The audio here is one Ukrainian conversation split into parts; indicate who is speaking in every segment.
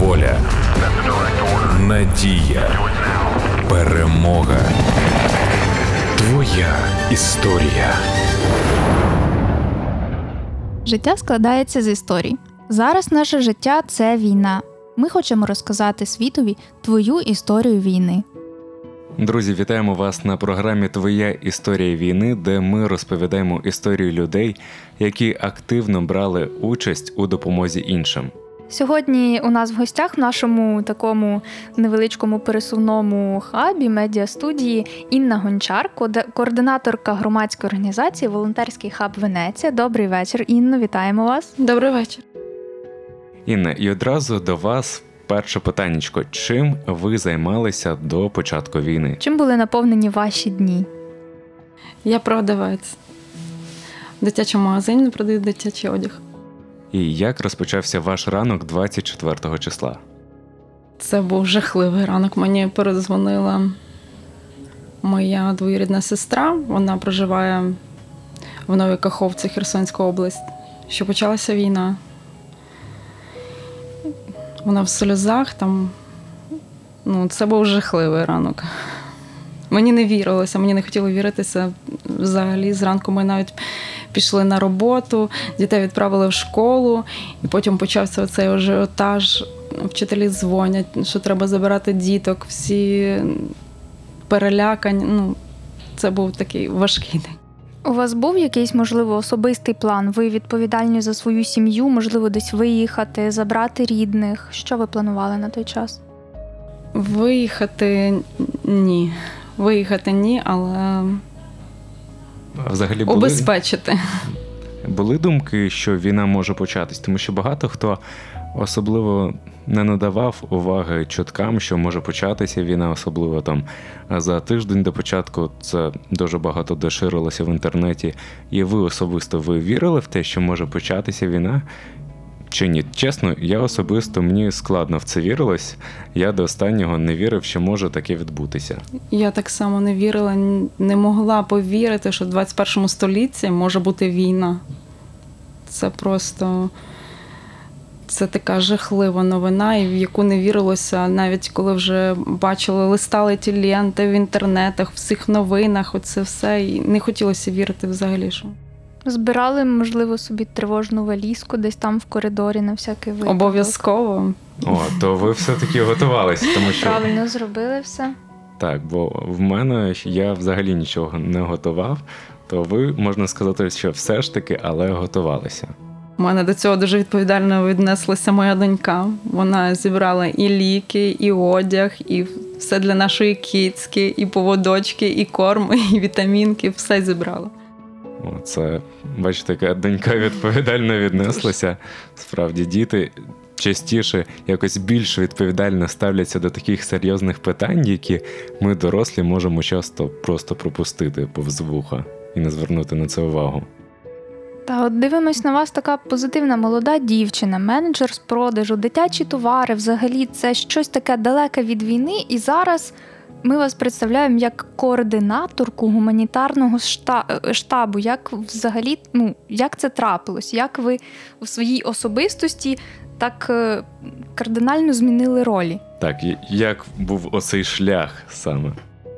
Speaker 1: воля, надія, перемога. Твоя історія.
Speaker 2: Життя складається з історій. Зараз наше життя – це війна. Ми хочемо розказати світові твою історію війни.
Speaker 3: Друзі, вітаємо вас на програмі «Твоя історія війни», де ми розповідаємо історію людей, які активно брали участь у допомозі іншим.
Speaker 2: Сьогодні у нас в гостях в нашому такому невеличкому пересувному хабі, медіастудії Інна Гончар, координаторка громадської організації «Волонтерський хаб Венеція». Добрий вечір, Інно, вітаємо вас.
Speaker 4: Добрий вечір.
Speaker 3: Інна, і одразу до вас перше питаннячко. Чим ви займалися до початку війни?
Speaker 2: Чим були наповнені ваші дні?
Speaker 4: Я продавець. В дитячому магазині продаю дитячий одяг.
Speaker 3: І як розпочався ваш ранок 24 числа?
Speaker 4: Це був жахливий ранок. Мені передзвонила моя двоюрідна сестра. Вона проживає в Новій Каховці, Херсонська область, що почалася війна. Вона в сльозах там. Це був жахливий ранок. Мені не вірилося, мені не хотіло віритися взагалі. Зранку ми навіть пішли на роботу, дітей відправили в школу, і потім почався оцей ажіотаж. Вчителі дзвонять, що треба забирати діток, всі перелякані. Це був такий важкий день.
Speaker 2: У вас був якийсь, можливо, особистий план? Ви відповідальні за свою сім'ю, можливо, десь виїхати, забрати рідних? Що ви планували на той час?
Speaker 4: Виїхати ні, але
Speaker 3: взагалі
Speaker 4: убезпечити.
Speaker 3: Були думки, що війна може початись? Тому що багато хто особливо не надавав уваги чуткам, що може початися війна, особливо там за тиждень до початку. Це дуже багато де ширилося в інтернеті. І ви особисто, ви вірили в те, що може початися війна? Чи ні? Чесно, я особисто, мені складно в це вірилось. Я до останнього не вірив, що може таке відбутися. Я
Speaker 4: так само не вірила, не могла повірити, що в 21 столітті може бути війна. Це просто... Це така жахлива новина, і в яку не вірилося, навіть коли вже бачили, листали ті ленти в інтернетах, в всіх новинах, оце все, і не хотілося вірити взагалі, що...
Speaker 2: Збирали, можливо, собі тривожну валізку десь там в коридорі на всякий випадок?
Speaker 4: Обов'язково.
Speaker 3: То ви все-таки готувалися, тому що...
Speaker 2: Правильно зробили все?
Speaker 3: Так, бо в мене я взагалі нічого не готував, то ви, можна сказати, що все ж таки, але готувалися.
Speaker 4: У мене до цього дуже відповідально віднеслася моя донька. Вона зібрала і ліки, і одяг, і все для нашої кицьки, і поводочки, і корм, і вітамінки, все зібрала.
Speaker 3: Це, бачите, яка донька відповідально віднеслася. Справді, діти частіше якось більш відповідально ставляться до таких серйозних питань, які ми, дорослі, можемо часто просто пропустити повз вуха і не звернути на це увагу.
Speaker 2: Та от дивимось на вас, така позитивна молода дівчина, менеджер з продажу, дитячі товари, взагалі це щось таке далеке від війни, і зараз ми вас представляємо як координаторку гуманітарного штабу. Як взагалі, як це трапилось? Як ви у своїй особистості так кардинально змінили ролі?
Speaker 3: Так, як був оцей шлях саме?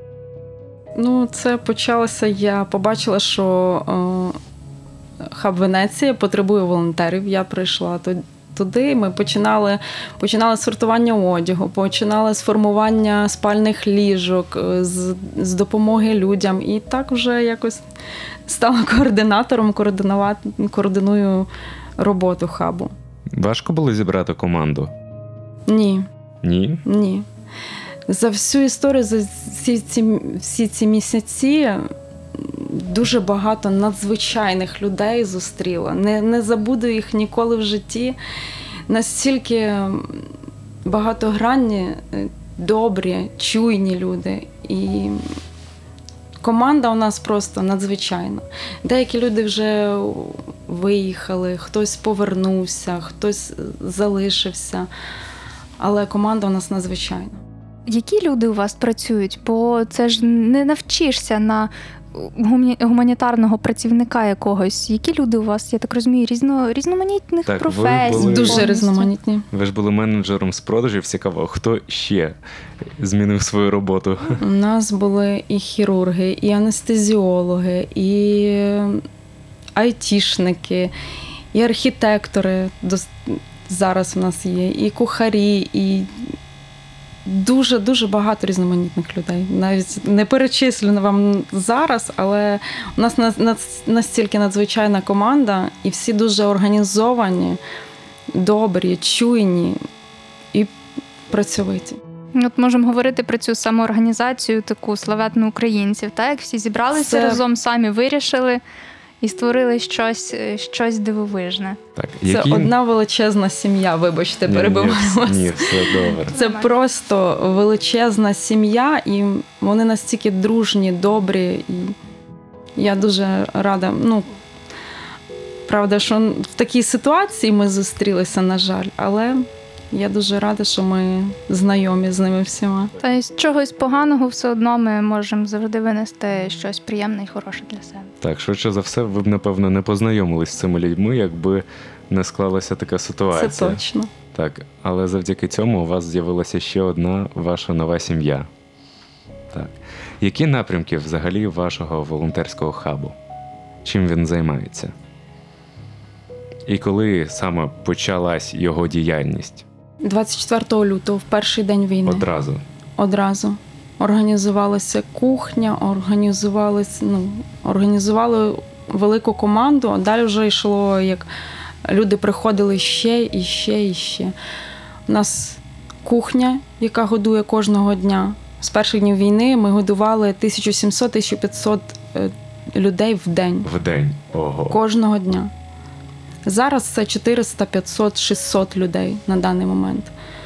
Speaker 4: Це почалося, я побачила, що хаб Венеція потребує волонтерів. Я прийшла туди, ми починали сортування одягу, починали з формування спальних ліжок, з допомоги людям. І так вже якось стала координатором, координую роботу хабу.
Speaker 3: Важко було зібрати команду?
Speaker 4: Ні.
Speaker 3: Ні?
Speaker 4: Ні. За всю історію, за всі ці місяці дуже багато надзвичайних людей зустріла. Не забуду їх ніколи в житті. Настільки багатогранні, добрі, чуйні люди. І команда у нас просто надзвичайна. Деякі люди вже виїхали, хтось повернувся, хтось залишився. Але команда у нас надзвичайна.
Speaker 2: Які люди у вас працюють? Бо це ж не навчишся на гуманітарного працівника якогось? Які люди у вас, я так розумію, різноманітних
Speaker 3: Так, ви
Speaker 2: професій?
Speaker 3: були-
Speaker 4: Дуже
Speaker 2: повністю?
Speaker 4: різноманітні.
Speaker 3: Ви ж були менеджером з продажів. Цікаво, хто ще змінив свою роботу?
Speaker 4: У нас були і хірурги, і анестезіологи, і айтішники, і архітектори. Зараз у нас є, і кухарі, і дуже багато різноманітних людей. Навіть не перечислю вам зараз, але у нас настільки надзвичайна команда, і всі дуже організовані, добрі, чуйні і працьовиті.
Speaker 2: От можемо говорити про цю самоорганізацію, таку славетну українців, так? Як всі зібралися
Speaker 4: Це-
Speaker 2: разом, самі вирішили і створили щось дивовижне.
Speaker 3: Так,
Speaker 4: Це одна величезна сім'я, вибачте, перебиваю вас.
Speaker 3: Ні, все добре.
Speaker 4: Це
Speaker 2: Нормально.
Speaker 4: просто величезна сім'я, і вони настільки дружні, добрі. І я дуже рада. Правда, що в такій ситуації ми зустрілися, на жаль, але я дуже рада, що ми знайомі з ними всіма.
Speaker 2: Та з чогось поганого все одно ми можемо завжди винести щось приємне і хороше для себе.
Speaker 3: Так, швидше за все, ви б, напевно, не познайомились з цими людьми, якби не склалася така ситуація.
Speaker 4: Це точно.
Speaker 3: Так, але завдяки цьому у вас з'явилася ще одна ваша нова сім'я. Так. Які напрямки взагалі вашого волонтерського хабу? Чим він займається? І коли саме почалась його діяльність?
Speaker 4: 24 лютого, в перший день війни. Одразу. Організувалася кухня, організували велику команду, а далі вже йшло, як люди приходили ще і ще і ще. У нас кухня, яка годує кожного дня. З перших днів війни ми годували 1700-1500 людей в день.
Speaker 3: В день. Ого.
Speaker 4: Кожного дня. Зараз це 400, 500, 600 людей на даний момент.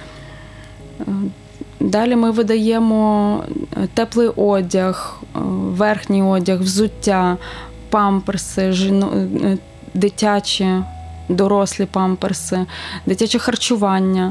Speaker 4: Далі ми видаємо теплий одяг, верхній одяг, взуття, памперси, дитячі, дорослі памперси, дитяче харчування,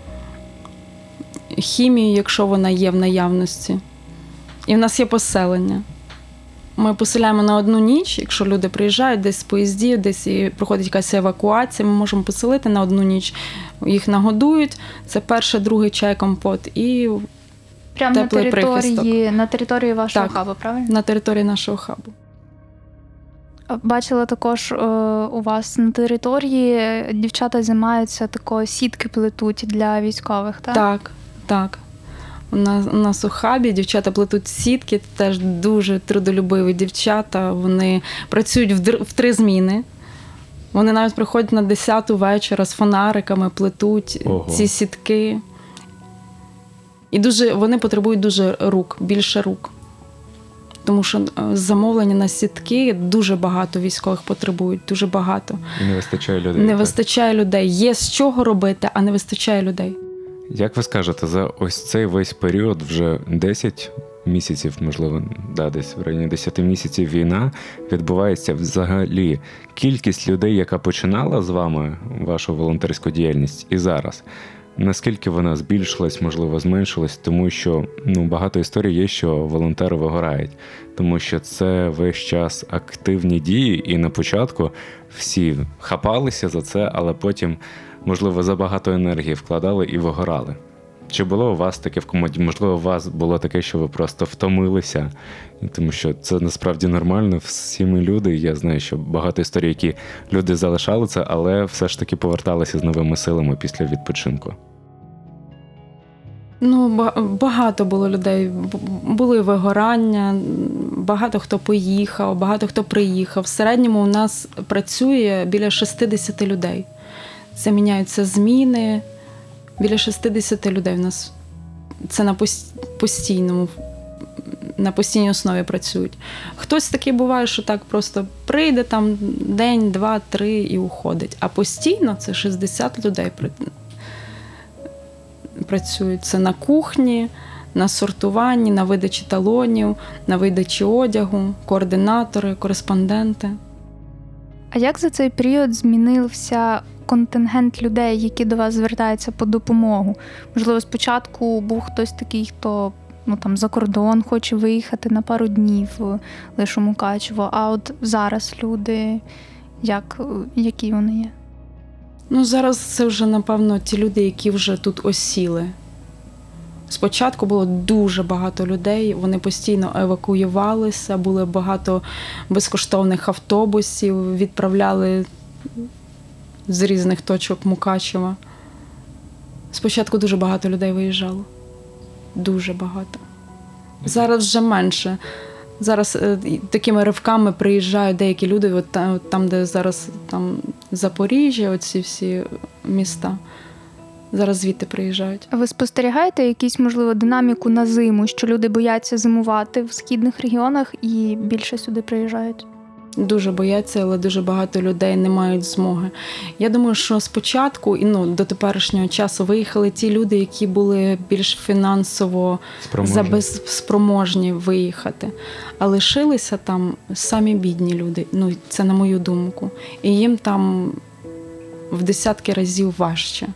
Speaker 4: хімію, якщо вона є в наявності. І в нас є поселення. Ми поселяємо на одну ніч, якщо люди приїжджають десь з поїздів, десь і проходить якась евакуація, ми можемо поселити на одну ніч, їх нагодують, це перший, другий чай, компот і
Speaker 2: Прямо
Speaker 4: теплий
Speaker 2: на території вашого
Speaker 4: Так.
Speaker 2: хабу, правильно?
Speaker 4: на території нашого хабу.
Speaker 2: Бачила також у вас на території дівчата займаються такою сітки плетуть для військових, так?
Speaker 4: Так. У нас у хабі дівчата плетуть сітки, теж дуже трудолюбиві дівчата. Вони працюють в 3 зміни. Вони навіть приходять на 10-ту вечора з фонариками, плетуть
Speaker 3: Ого.
Speaker 4: ці сітки. І вони потребують дуже більше рук. Тому що замовлення на сітки дуже багато військових потребують, дуже багато.
Speaker 3: І не вистачає людей.
Speaker 4: Не
Speaker 3: так?
Speaker 4: вистачає людей. Є з чого робити, а не вистачає людей.
Speaker 3: Як ви скажете, за ось цей весь період, вже 10 місяців, можливо, десь в районі 10 місяців війна, відбувається взагалі кількість людей, яка починала з вами вашу волонтерську діяльність, і зараз. Наскільки вона збільшилась, можливо, зменшилась, тому що багато історій є, що волонтери вигорають, тому що це весь час активні дії, і на початку всі хапалися за це, але потім, можливо, забагато енергії вкладали і вигорали. Чи було у вас таке в команді? Можливо, у вас було таке, що ви просто втомилися, тому що це насправді нормально, всі ми люди, і я знаю, що багато історій, які люди залишали це, але все ж таки поверталися з новими силами після відпочинку.
Speaker 4: Багато було людей, були вигорання, багато хто поїхав, багато хто приїхав. В середньому у нас працює біля 60 людей. Це міняються зміни. Біля 60 людей в нас. Це на постійній основі працюють. Хтось такий буває, що так просто прийде там день, 2, 3 і уходить. А постійно це 60 людей працюють. Це на кухні, на сортуванні, на видачі талонів, на видачі одягу, координатори, кореспонденти.
Speaker 2: А як за цей період змінився контингент людей, які до вас звертаються по допомогу? Можливо, спочатку був хтось такий, хто там за кордон хоче виїхати на пару днів лише у Мукачево. А от зараз люди, які вони є?
Speaker 4: Зараз це вже, напевно, ті люди, які вже тут осіли. Спочатку було дуже багато людей, вони постійно евакуювалися, було багато безкоштовних автобусів, відправляли з різних точок Мукачева. Спочатку дуже багато людей виїжджало. Дуже багато. Зараз вже менше. Зараз такими ривками приїжджають деякі люди, от там, де зараз там Запоріжжя, оці всі міста. Зараз звідти приїжджають.
Speaker 2: Ви спостерігаєте якусь, можливо, динаміку на зиму, що люди бояться зимувати в східних регіонах і більше сюди приїжджають?
Speaker 4: Дуже бояться, але дуже багато людей не мають змоги. Я думаю, що спочатку і до теперішнього часу виїхали ті люди, які були більш фінансово спроможні виїхати. А лишилися там самі бідні люди, це на мою думку. І їм там в десятки разів важче.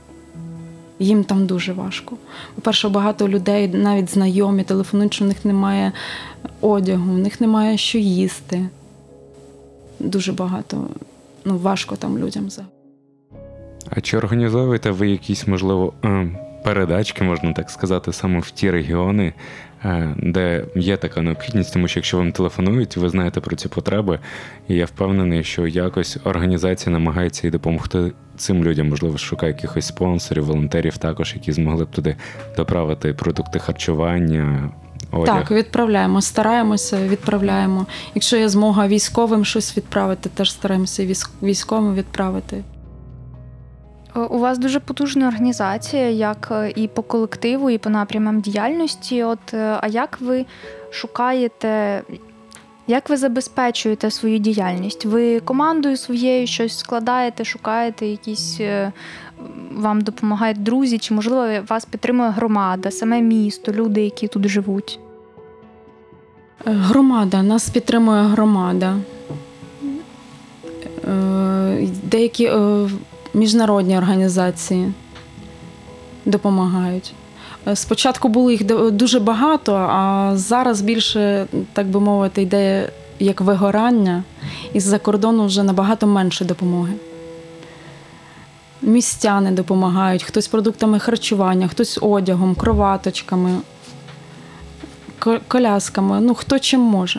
Speaker 4: Їм там дуже важко. По-перше, багато людей, навіть знайомі, телефонують, що в них немає одягу, в них немає що їсти. Дуже багато, важко там людям.
Speaker 3: А чи організовуєте ви якісь, можливо, передачки, можна так сказати, саме в ті регіони, де є така необхідність? Тому що якщо вам телефонують, ви знаєте про ці потреби, і я впевнений, що якось організація намагається і допомогти цим людям, можливо, шукає якихось спонсорів, волонтерів також, які змогли б туди доправити продукти харчування, одяг.
Speaker 4: Так, відправляємо, стараємося, відправляємо. Якщо є змога військовим щось відправити, теж стараємося військовим відправити.
Speaker 2: У вас дуже потужна організація, як і по колективу, і по напрямам діяльності. А як ви шукаєте, як ви забезпечуєте свою діяльність? Ви командою своєю щось складаєте, шукаєте якісь, вам допомагають друзі, чи, можливо, вас підтримує громада, саме місто, люди, які тут живуть?
Speaker 4: Громада, нас підтримує громада. Деякі міжнародні організації допомагають. Спочатку було їх дуже багато, а зараз більше, так би мовити, йде як вигорання, і з-за кордону вже набагато менше допомоги. Містяни допомагають, хтось продуктами харчування, хтось одягом, кроваточками, колясками, хто чим може.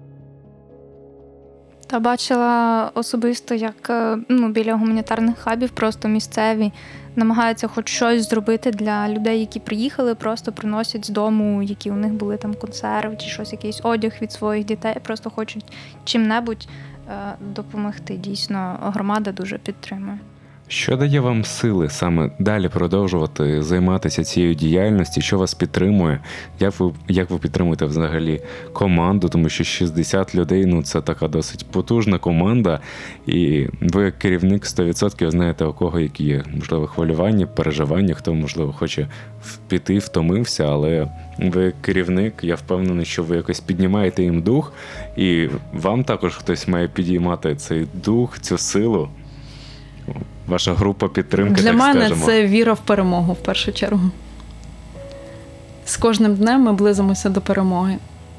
Speaker 2: Та бачила особисто, як біля гуманітарних хабів просто місцеві намагаються хоч щось зробити для людей, які приїхали, просто приносять з дому, які у них були там консерви чи щось, якийсь одяг від своїх дітей, просто хочуть чим-небудь допомогти. Дійсно, громада дуже підтримує.
Speaker 3: Що дає вам сили саме далі продовжувати займатися цією діяльністю? Що вас підтримує? Як ви підтримуєте взагалі команду? Тому що 60 людей, це така досить потужна команда. І ви як керівник 100% знаєте, у кого які є, можливо, хвилювання, переживання, хто, можливо, хоче піти, втомився, але ви як керівник, я впевнений, що ви якось піднімаєте їм дух, і вам також хтось має підіймати цей дух, цю силу. Ваша група підтримки,
Speaker 4: для
Speaker 3: так скажемо.
Speaker 4: мене це віра в перемогу, в першу чергу. З кожним днем ми близимося до перемоги.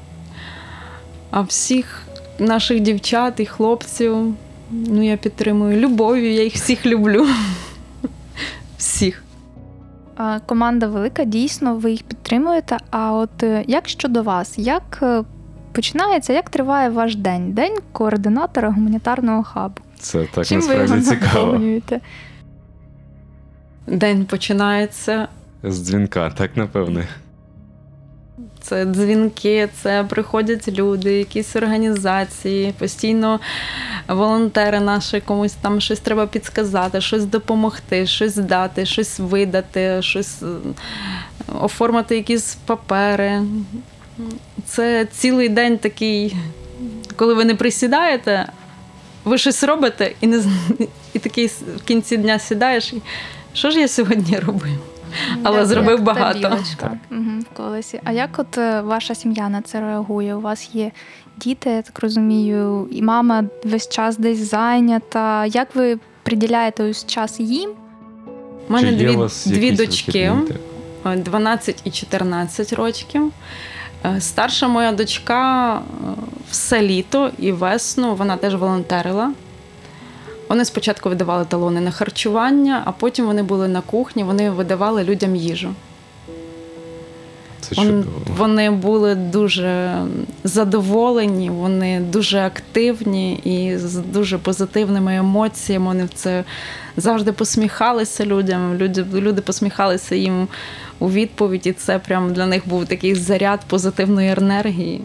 Speaker 4: А всіх наших дівчат і хлопців, я підтримую любов'ю, я їх всіх люблю. Всіх.
Speaker 2: Команда велика, дійсно, ви їх підтримуєте. А от як щодо вас? Як починається, як триває ваш день? День координатора гуманітарного хабу.
Speaker 3: Це так
Speaker 2: Чим
Speaker 3: насправді
Speaker 2: ви
Speaker 3: цікаво.
Speaker 2: наповнюєте?
Speaker 4: День починається.
Speaker 3: З дзвінка, так, напевне.
Speaker 4: Це дзвінки, це приходять люди, якісь організації, постійно волонтери наші, комусь там щось треба підсказати, щось допомогти, щось дати, щось видати, щось оформити якісь папери. Це цілий день такий, коли ви не присідаєте, ви щось робите і такий в кінці дня сідаєш, і що ж я сьогодні робив? Але зробив багато.
Speaker 2: В колесі. А як от ваша сім'я на це реагує? У вас є діти, я так розумію, і мама весь час десь зайнята. Як ви приділяєте ось час їм?
Speaker 4: У мене дві дочки. 12 і 14 років. Старша моя дочка все літо і весну, вона теж волонтерила. Вони спочатку видавали талони на харчування, а потім вони були на кухні, вони видавали людям їжу.
Speaker 3: Це чудово.
Speaker 4: Вони були дуже задоволені, вони дуже активні і з дуже позитивними емоціями. Вони в це завжди посміхалися людям, люди посміхалися їм у відповідь, і це прям для них був такий заряд позитивної енергії.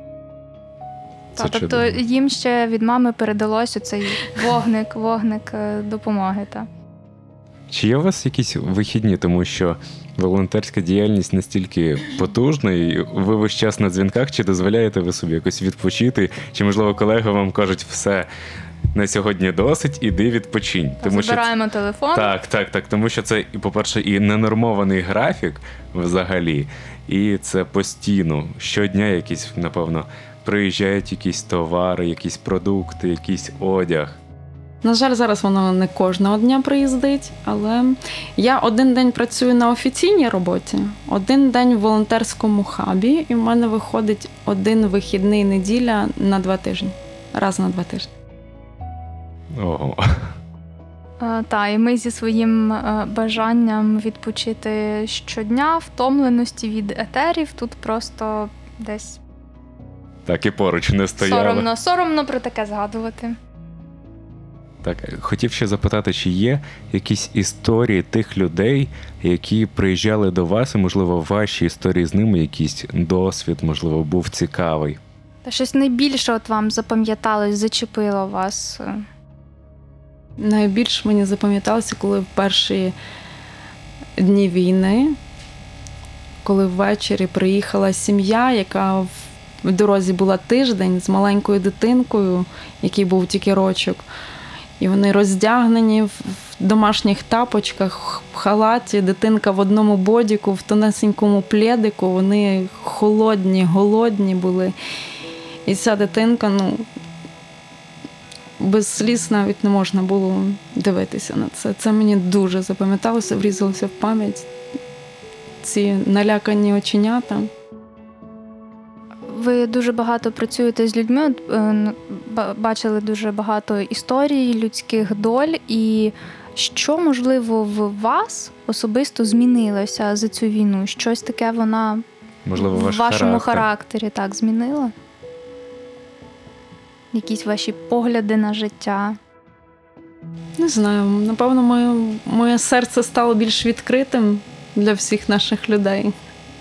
Speaker 3: Це
Speaker 2: Тобто
Speaker 3: чудово.
Speaker 2: їм ще від мами передалось оцей вогник допомоги. Та.
Speaker 3: Чи є у вас якісь вихідні, тому що волонтерська діяльність настільки потужна, і ви весь час на дзвінках, чи дозволяєте ви собі якось відпочити, чи, можливо, колеги вам кажуть, все, на сьогодні досить, іди відпочинь.
Speaker 2: Забираємо телефон.
Speaker 3: Так, тому що це, і, по-перше, і ненормований графік взагалі, і це постійно, щодня якісь, напевно, приїжджають якісь товари, якісь продукти, якийсь одяг.
Speaker 4: На жаль, зараз воно не кожного дня приїздить, але я один день працюю на офіційній роботі, один день в волонтерському хабі, і в мене виходить один вихідний неділя на 2 тижні. Раз на 2 тижні.
Speaker 3: Ого.
Speaker 2: Та, і ми зі своїм бажанням відпочити щодня, втомленості від етерів, тут просто десь
Speaker 3: Так і поруч не стояли.
Speaker 2: соромно про таке згадувати.
Speaker 3: Так, хотів ще запитати, чи є якісь історії тих людей, які приїжджали до вас, і, можливо, в вашій історії з ними якийсь досвід, можливо, був цікавий?
Speaker 2: Та щось найбільше от вам запам'яталось, зачепило вас?
Speaker 4: Найбільш мені запам'яталося, коли в перші дні війни, коли ввечері приїхала сім'я, яка в дорозі була тиждень з маленькою дитинкою, який був тільки рочок. І вони роздягнені в домашніх тапочках, в халаті, дитинка в одному бодіку, в тонесенькому плєдику. Вони холодні, голодні були. І ця дитинка, без сліз навіть не можна було дивитися на це. Це мені дуже запам'яталося, врізалося в пам'ять. Ці налякані оченята.
Speaker 2: Ви дуже багато працюєте з людьми, бачили дуже багато історій, людських доль. І що, можливо, в вас особисто змінилося за цю війну? Щось таке вона
Speaker 3: Можливо,
Speaker 2: в
Speaker 3: ваш
Speaker 2: вашому
Speaker 3: характер?
Speaker 2: характері так змінила? Якісь ваші погляди на життя?
Speaker 4: Не знаю, напевно, моє серце стало більш відкритим для всіх наших людей.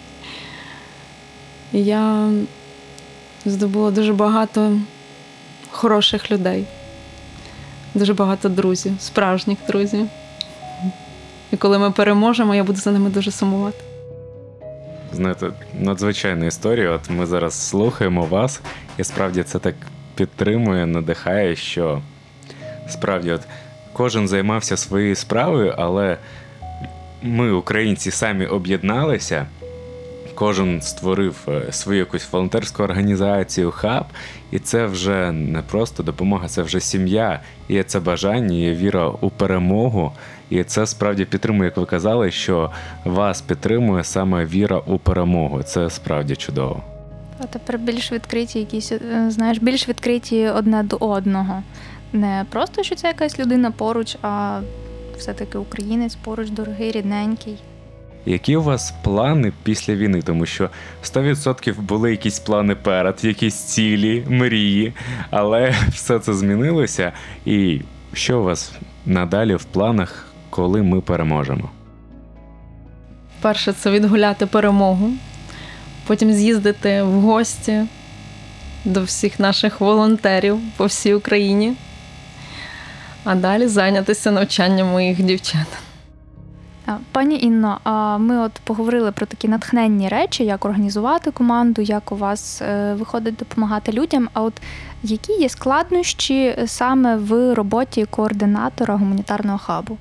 Speaker 4: І я здобула дуже багато хороших людей, дуже багато друзів, справжніх друзів. І коли ми переможемо, я буду за ними дуже сумувати.
Speaker 3: Знаєте, надзвичайна історія. От ми зараз слухаємо вас, і справді це так підтримує, надихає, що справді от кожен займався своєю справою, але ми, українці, самі об'єдналися. Кожен створив свою якусь волонтерську організацію, хаб, і це вже не просто допомога, це вже сім'я, є це бажання, є віра у перемогу, і це справді підтримує, як ви казали, що вас підтримує саме віра у перемогу. Це справді чудово.
Speaker 2: А тепер більш відкриті якісь, більш відкриті одне до одного. Не просто, що це якась людина поруч, а все-таки українець поруч, дорогий, рідненький.
Speaker 3: Які у вас плани після війни? Тому що 100% були якісь плани перед, якісь цілі, мрії, але все це змінилося. І що у вас надалі в планах, коли ми переможемо?
Speaker 4: Перше – це відгуляти перемогу, потім з'їздити в гості до всіх наших волонтерів по всій Україні, а далі зайнятися навчанням моїх дівчат.
Speaker 2: Пані Інно, ми от поговорили про такі натхненні речі, як організувати команду, як у вас виходить допомагати людям. А от які є складнощі саме в роботі координатора гуманітарного хабу?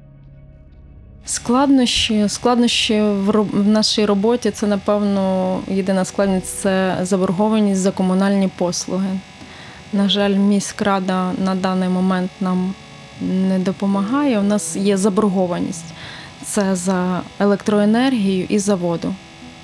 Speaker 4: Складнощі в нашій роботі – це, напевно, єдина складність – це заборгованість за комунальні послуги. На жаль, міськрада на даний момент нам не допомагає, у нас є заборгованість. це за електроенергію і за воду.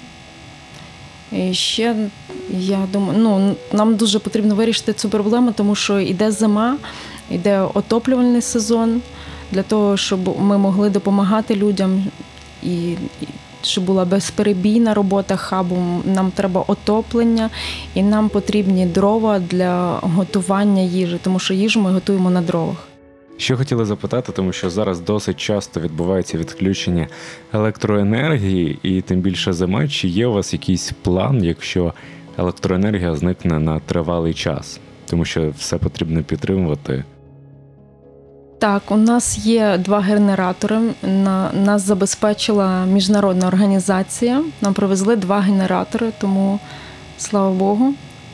Speaker 4: І ще, я думаю, нам дуже потрібно вирішити цю проблему, тому що йде зима, йде отоплювальний сезон, для того, щоб ми могли допомагати людям і щоб була безперебійна робота хабу, нам треба отоплення і нам потрібні дрова для готування їжі, тому що їжу ми готуємо на дровах.
Speaker 3: Що хотіли запитати, тому що зараз досить часто відбувається відключення електроенергії, і тим більше зима. Чи є у вас якийсь план, якщо електроенергія зникне на тривалий час? Тому що все потрібно підтримувати.
Speaker 4: Так, у нас є 2 генератори. Нас забезпечила міжнародна організація. Нам привезли 2 генератори, тому, слава Богу,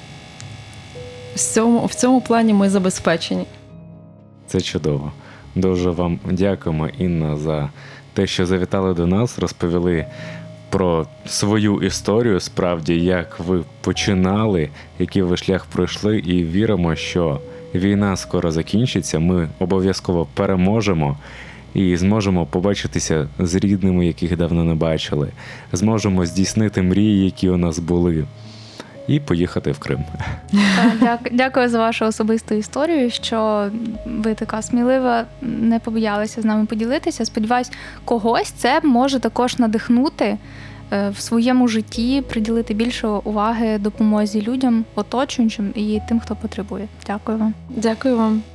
Speaker 4: в цьому плані ми забезпечені.
Speaker 3: Це чудово. Дуже вам дякуємо, Інна, за те, що завітали до нас, розповіли про свою історію, справді, як ви починали, який ви шлях пройшли, і віримо, що війна скоро закінчиться, ми обов'язково переможемо і зможемо побачитися з рідними, яких давно не бачили, зможемо здійснити мрії, які у нас були, і поїхати в Крим.
Speaker 2: Дякую за вашу особисту історію, що ви така смілива, не побоялися з нами поділитися. Сподіваюсь, когось це може також надихнути в своєму житті, приділити більше уваги допомозі людям, оточуючим і тим, хто потребує. Дякую вам.
Speaker 4: Дякую вам.